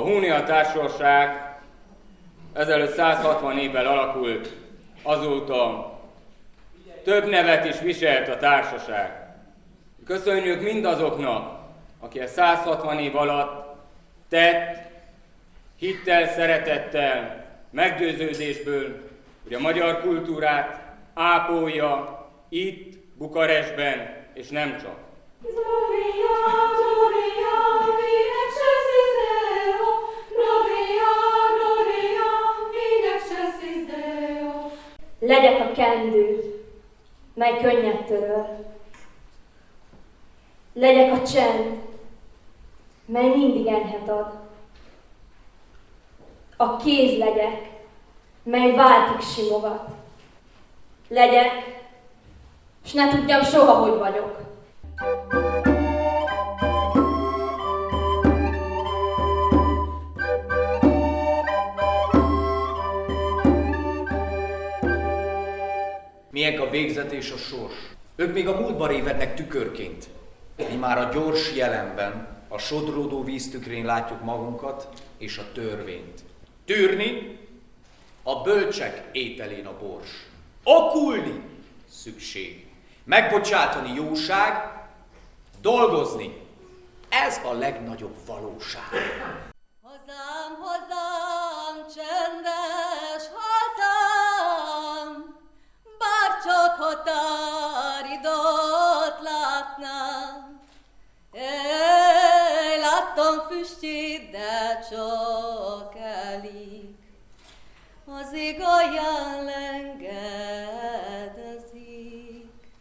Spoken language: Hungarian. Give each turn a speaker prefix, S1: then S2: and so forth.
S1: Hunia Társaság ezelőtt 160 évvel alakult, azóta több nevet is viselt a társaság. Köszönjük mindazoknak, aki a 160 év alatt tett, hittel, szeretettel, meggyőződésből, hogy a magyar kultúrát ápolja itt, Bukarestben, és nem csak.
S2: Legyek a kendő, mely könnyet töröl. Legyek a csend, mely mindig enyhet ad. A kéz legyek, mely váltig simogat. Legyek, s ne tudjam soha, hogy vagyok.
S3: Milyen a végzet és a sors. Ők még a múltba révednek tükörként. Mi már a gyors jelenben, a sodródó víztükrén látjuk magunkat és a törvényt. Tűrni a bölcsek ételén a bors. Okulni szükség. Megbocsátani jóság, dolgozni. Ez a legnagyobb valóság.
S4: Hazám, hazám, csendes hazám, bárcsak határidőt látnám. Láttam füstjét, de csak